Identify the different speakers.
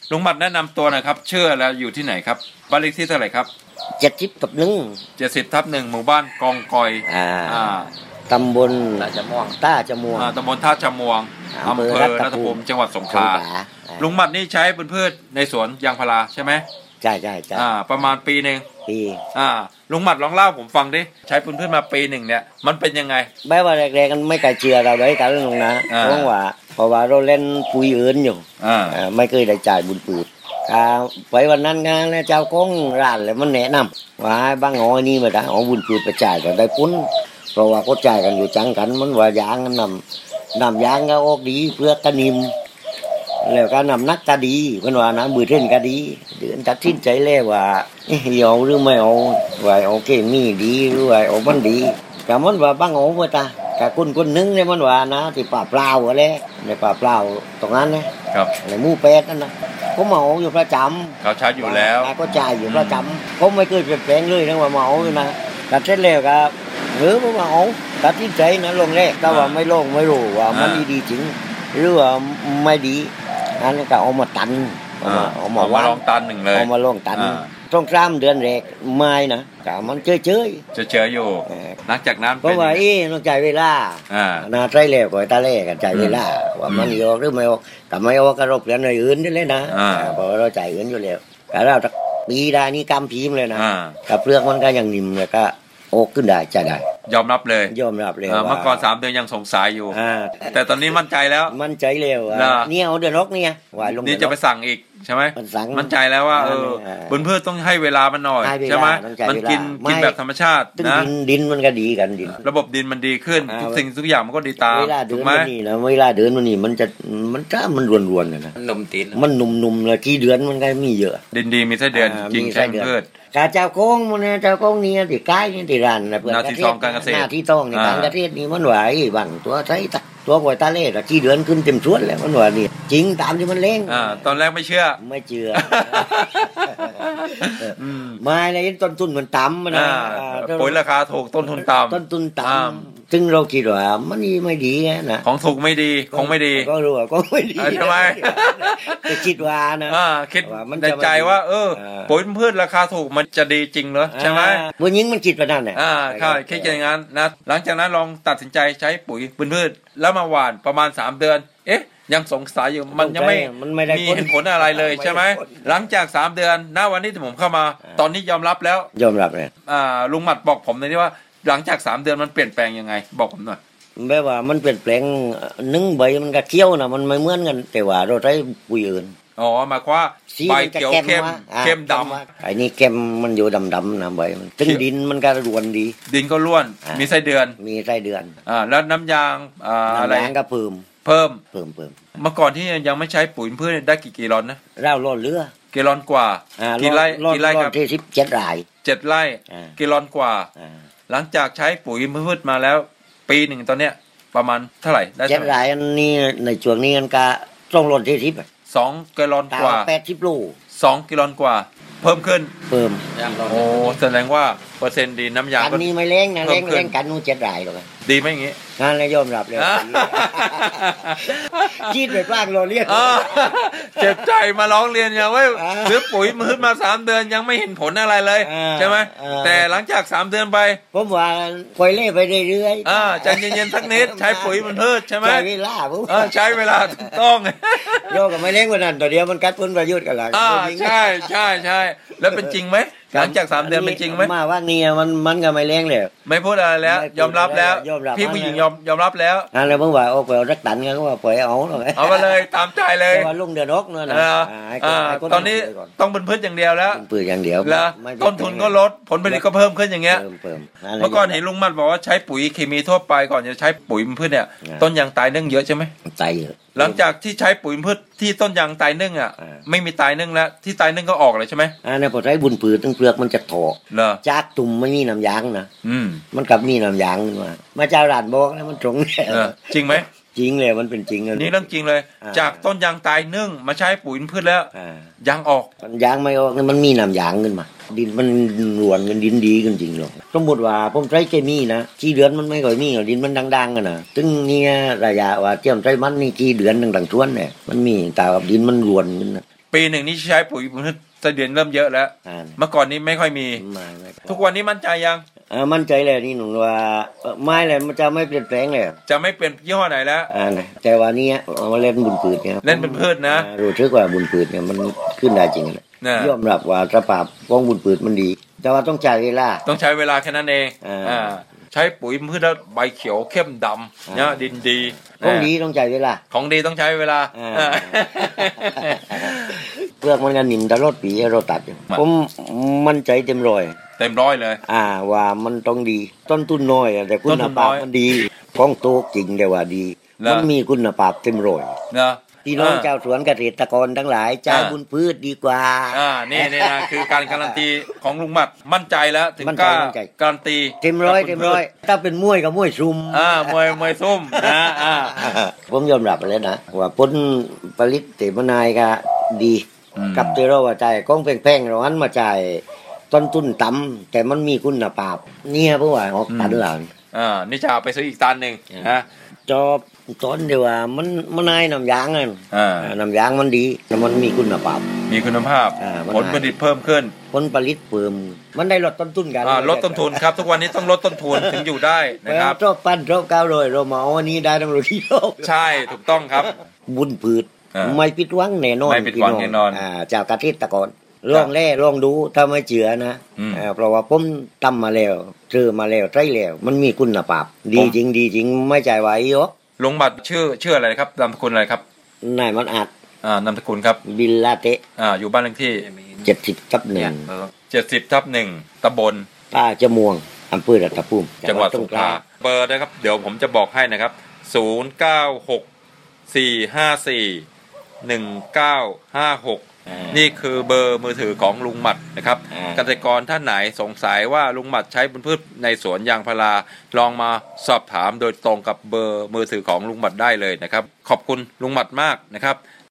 Speaker 1: ลุงหมัดแนะนำตัวหน่อยครับชื่อแล้วอยู่ที่ไหนครับบ้านเลขที่เท่าไหร่ครับ
Speaker 2: 70/1
Speaker 1: หมู่บ้านกองกอย
Speaker 2: ตำบลท่าจม่วง
Speaker 1: ตำบลท่าจม่วงอำเภอรัตภูมิจังหวัดสงขลาลุงหมัดนี่ใช้เป็นพืชในสวนยางพาราใช่ไหม
Speaker 2: ใช่
Speaker 1: ประมาณปีนึงลุงหมัดลองเล่าผมฟังดิใช้เป็นพืชมาปีหนึ่งเนี่ยมันเป็นยังไง
Speaker 2: แบบว่าแรกๆกันไม่ไกลเชื่อเราได้กันลุงนะเพราะว่าเราเล่นปุ๋ยอื่นอยู่ไม่เคยได้จ่ายบุญปืดไปวันนั้นงานแล้วเจ้ากงร้านเลยมันแนะนำว่าบางอ๋อนี่มาได้อ๋อบุญปืดไปจ่ายก็ได้ปุ้นเพราะว่าก็จ่ายกันอยู่จังกันมันว่ายางนำยางก็ออกดีเพื่อกระนิมแล้วก็นำนักก็ดีมันว่านะมือเท่นก็ดีเดือนตัดสินใจแล้วว่าเอาหรือไม่เอาว่าโอเคมีดีหรือว่าเอามันดีแต่มันว่าบางอ๋อมาตากับคนนึงเนี่ยมันว่านะที่ป่าเปล่าอะไรในป่าเปล่าตรงนั้นนะครับในหมู่เป็ดนั่นนะผมเมาอยู่ประจำ
Speaker 1: เขาใช้อยู่แล้ว
Speaker 2: ก็จ่ายอยู่ประจำผมไม่เคยเปลี่ยนแปลงเลยนะว่าเมาอยู่นะตัดเสร็จแล้วก็หรือผมเมาตัดสินใจนะลงแรกก็ว่าไม่ลงไม่รู้ว่ามันดีจริงหรือว่าไม่ดีนั่นก็เอามาตัน
Speaker 1: เอามาลองตันหนึ่งเลย
Speaker 2: เอามาลองตันต้อง3 เดือนแรกไม่นะแต่มันเฉย
Speaker 1: อยู่หลังจากนั้น
Speaker 2: เพราะว่าต้องจ่ายเวลานาใจแล้วก็ตาเล่กันจ่ายเวลาว่ามันออกหรือไม่ออกแต่ไม่ออกก็รบเปลี่ยนในอื่นได้เลยนะเพราะเราจ่ายอื่นอยู่แล้วแต่เราปีได้นี่กำพีมเลยนะกับเปลือกมันก็ยังนิ่มเลยก็โอกขึ้นได้จะได้
Speaker 1: ยอมรับเลย
Speaker 2: เ
Speaker 1: มื่อก่อน3 เดือนยังสงสัยอยู่แต่ตอนนี้มั่นใจแล้ว
Speaker 2: นี่เอาเดือน6เนี่ย
Speaker 1: นี่จะไปสั่งอีกใช่ไหมมั่นใจแล้วว่าบนพืชต้องให้เวลามันหน่อยใช่ไหมมันกินแบบธรรมชาตินะ
Speaker 2: ดินมันก็ดีกันดิน
Speaker 1: ระบบดินมันดีขึ้นทุกสิ่งทุกอย่างมันก็ดีตามถูกไหม
Speaker 2: เวลาเดินมันนี่มันรวนๆนะมันนุ่มๆเลยกี่เดือนมันก็มีเยอะ
Speaker 1: ดินดีมีไส้เดือนจริงใช่พืช
Speaker 2: กาเจ้าโค้งมันเนี่ยเจ้าโค้งนี่ติใกล้นี่ติรันนะ
Speaker 1: เพื่อนหน้าที่ต้องการเกษตร
Speaker 2: หน้าที่ต้องในการเกษตรนี่มันไหวบางตัวใช้ตัวกวยตาเล่กี่เดือนขึ้นเต็มชวนแล้วมันว่านี่จริงตามที่มันเล่ง
Speaker 1: ตอนแรกไม่เชื่อ
Speaker 2: ไม่เลยต้นทุนมันต่ำนะ
Speaker 1: ปุ๋ยราคาถูกต้นทุนต่
Speaker 2: ำซึ่งเราคิดว่ามันนี่ไม่ดีนะ
Speaker 1: ของถูกไม่ดีคงไม่ดี
Speaker 2: ก็รู้ว่าก็ไม่ดี
Speaker 1: ทำไม
Speaker 2: จะคิดว่านะ
Speaker 1: คิดในใจว่าปุ๋ยพืชราคาถูกมันจะดีจริงเหรอใช่ไหม
Speaker 2: วันนี้มันคิดแบบนั้นเนี่ย
Speaker 1: คิดอย่างนั้นนะหลังจากนั้นลองตัดสินใจใช้ปุ๋ยพืชแล้วมาหว่านประมาณ3 เดือนยังสงสัยอยู่มันยังไม่มีเห็นผลอะไรเลยใช่ไหมหลังจาก3 เดือนณวันนี้ที่ผมเข้ามาตอนนี้ยอมรับแล้ว
Speaker 2: เลย
Speaker 1: ลุงหมัดบอกผมในที่ว่าหลังจาก3 เดือนมันเปลี่ยนแปลงยังไงบอกผมหน่อย
Speaker 2: แบบว่ามันเปลี่ยนแปลง1 ใบมันก็เขียวนะมันไม่เหมือนกันแต่ว่าเราใช้ปุ๋ยอื่น
Speaker 1: หมายความว่าใบเขียวเข้มดำ
Speaker 2: ไอ้นี่เข้มมันอยู่ดำๆนะใบมันซึ่งดินมันก็ร่วนดี
Speaker 1: ดินก็ร่วนมีไส้เดือนแล้วน้ำยางอะไร
Speaker 2: ก็เพิ่มเ
Speaker 1: มื่อก่อนที่ยังไม่ใช้ปุ๋ยพืชได้กี่กิโลนะ
Speaker 2: เราลดเรือ
Speaker 1: กิโลกว่ากี่ไร่ครับ
Speaker 2: ที่7 ไร่
Speaker 1: 7 ไร่กิโลกว่าหลังจากใช้ปุ๋ยพืชมาแล้วปีหนึ่งตอนเนี้ยประมาณเท่าไหร่ได้
Speaker 2: 7 ไร่นี่ในช่วงนี้มันก็ต้องลดที่
Speaker 1: 2 กิโลกว่า
Speaker 2: 80 โล
Speaker 1: 2 กิโลกว่าเพิ่มขึ้นโอ้แสดงว่าเปอร์เซ็นต์ดีน้ำยาง
Speaker 2: อันนี้ไม่เล้งนะเล้งกันนู่น7 ไร่หรอก
Speaker 1: ดีไหมอย่างงี้
Speaker 2: นั่นเลยยอมรับเลยคิดไปกว้างโลเรียน
Speaker 1: เจ็บใจมาร้องเรียนอย่างว่าซื้อปุ๋ยมืดมา3 เดือนยังไม่เห็นผลอะไรเลยใช่ไหมแต่หลังจาก3 เดือนไป
Speaker 2: ผมว่าปล่อยเล่ไปเรื่อย
Speaker 1: ๆใจเย็นๆสักนิดใช้ปุ๋ยมันพืชใช่ไหมใช้
Speaker 2: เวลา
Speaker 1: ใช้เวลาถูกต้อง
Speaker 2: โยกกับไม่เล้งวันนั้นตัวเดียวมันกัดพ้นประยุทธ์กันแล้ว
Speaker 1: ใช่แล้วเป็นจริงไหมหลังจาก3 เดือนเป็นจริงไหม
Speaker 2: มาว่าเนี่ยมันก็ไม่เล้งเลย
Speaker 1: ไม่พูดอะไรแล้วยอมรับแล้วพี่ผู้หญิงยอมรับแล้ว
Speaker 2: แล้วเพิ่งว่าโอ้ไปเอารักตันกันก็ว่าปล่อย
Speaker 1: เอาไปเลยตามใจเลย
Speaker 2: ว่าลุงเดือน6นั่นนะ
Speaker 1: ตอนนี้ต้องเป็นพืชอย่างเดียวแล้ว
Speaker 2: พืชอย่างเดียว
Speaker 1: แล้วต้นทุนก็ลดผลผลิตก็เพิ่มขึ้นอย่างเงี้ยเมื่อก่อนเห็นลุงมันบอกว่าใช้ปุ๋ยเคมีทั่วไปก่อนจะใช้ปุ๋ยพืชเนี่ยต้นยางตายนึ่งเยอะใช่ไหม
Speaker 2: ตายเยอะ
Speaker 1: หลังจากที่ใช้ปุ๋ยพืชที่ต้นยางตายนึ่งไม่มีตายนึ่งแล้วที่ตายนึ่งก็ออกเลยใช่ไหม
Speaker 2: เนี่ยพอใช้บุญพืชตั้งปีลือกมันจะถอกจากตุ่มไม่มีน้ำยางนะมันกับมีน้ำยางมาเจ้าร้านบอกแล้วมันตรง
Speaker 1: จริงไหม
Speaker 2: จริงเลยมันเป็นจริง
Speaker 1: นี่เรื่องจริงเลยจากต้นยางตายนึ่งมาใช้ปุ๋ยพืชแล้วยางออก
Speaker 2: ยางไม่ออกมันมีน้ำยางขึ้นมาดินมันรวนกันดินดีกันจริงหรอกสมมติว่าผมใช้เคมีนะกี่เดือนมันไม่ค่อยมีดินมันดังๆกันนะถึงเนี่ยระยะว่าเทียมใช้มันนี่กี่เดือนดังๆทวนเนี่ยมันมีแต่กับดินมันรวนกันนะ
Speaker 1: ปีหนึ่งนี้ใช้ปุ๋ยพืชเดือนเริ่มเยอะแล้วเมื่อก่อนนี้ไม่ค่อยมีทุกวันนี้มั่นใจยัง
Speaker 2: มั่นใจเลยนี่หนุ่มว่าไม่เลยมันจะไม่เปลี่ยนแปลงเลย
Speaker 1: จะไม่เปลี่ยนยี่ห้อไหนแล้ว
Speaker 2: แต่ว่านี้มาเล่นบุญพืชเนี่ย
Speaker 1: เล่นเป็นพืชนะ
Speaker 2: รู้สึกว่าบุญพืชเนี่ยมันขึ้นได้จริงเลยยอมรับว่าสภาพของบุญพืชมันดีแต่ว่าต้องใช้เวลา
Speaker 1: แค่นั้นเองใช้ปุ๋ยพืชแล้วใบเขียวเข้มดำเนี่ยดินดี
Speaker 2: ของดีต้องใช้เวลา
Speaker 1: ของดีต้องใช้เวลา
Speaker 2: เปลือกมันกันนิ่มตลอดปีเราตัดผมมั่นใจเต็มร้อย
Speaker 1: เลย
Speaker 2: ว่ามันต้องดีต้นทุนน้อยแต่คุณภาพมันดีของโตจริงแต่ว่าดีมันมีคุณภาพเต็มร้อยพี่น้องเจ้าสวนเกษตรกรทั้งหลายจ่ายบุญพืชดีกว่า
Speaker 1: นี่นะคือการการันตีของลุงหมัดมั่นใจแล้วถึงกล้าการันตี
Speaker 2: เต็มร้อยถ้าเป็นมวยกับมวยซุ่ม
Speaker 1: มวยซุ่ม
Speaker 2: ผมยอมรับเลยนะว่าผลผลิตเตมนายก็ดีกับที่เราว่าจ่ายกองแพงๆเราอันมาจ่ายต้นทุนต่ำแต่มันมีคุณภาพเนี่ยเพราะว่าออกตันหลัง
Speaker 1: นี่จะเอาไปซื้ออีกตันหนึ่ง
Speaker 2: จอบต้นเดียวว่ามันนายน้ำยางไงน้ำยางมันดีแต่มันมีคุณภาพ
Speaker 1: ผลผลิตเพิ่มขึ้น
Speaker 2: ผลผลิตเพิ่มมันได้ลดต้นทุนกัน
Speaker 1: ลดต้นทุนครับทุกวันนี้ต้องลดต้นทุนถึงอยู่ได้นะครับ
Speaker 2: รอบปั้นรอบ900เรามาวันนี้ได้ตำรวจที่รอบ
Speaker 1: ใช่ถูกต้องครับ
Speaker 2: บุญพืชไม่ผิดหวังแน่นอน
Speaker 1: ไม่ผิดหวังแน่นอน
Speaker 2: จากเกษตรกรลองลองดูถ้าไม่เชื่อนะเพราะว่าผมทำมาแล้วเจอมาแล้วใช้แล้วมันมีคุณภาพดีจริงไม่ใจไหวหรอก
Speaker 1: ลุงบัตรชื่ออะไรครับนามสกุลอะไรครับ
Speaker 2: นายมันอาจ
Speaker 1: นามสกุลครับ
Speaker 2: บิลลาเตะ
Speaker 1: อยู่บ้านเลขที่
Speaker 2: 70/1
Speaker 1: ตำบล
Speaker 2: ท่าจม่วงอำเภอรัตภูมิ
Speaker 1: จังหวัดสงขลาเบอร์นะครับเดี๋ยวผมจะบอกให้นะครับ0964541956นี่คือเบอร์มือถือของลุงหมัดนะครับเกษตรกรท่านไหนสงสัยว่าลุงหมัดใช้พืชในสวนยางพาราลองมาสอบถามโดยตรงกับเบอร์มือถือของลุงหมัดได้เลยนะครับขอบคุณลุงหมัดมากนะครับ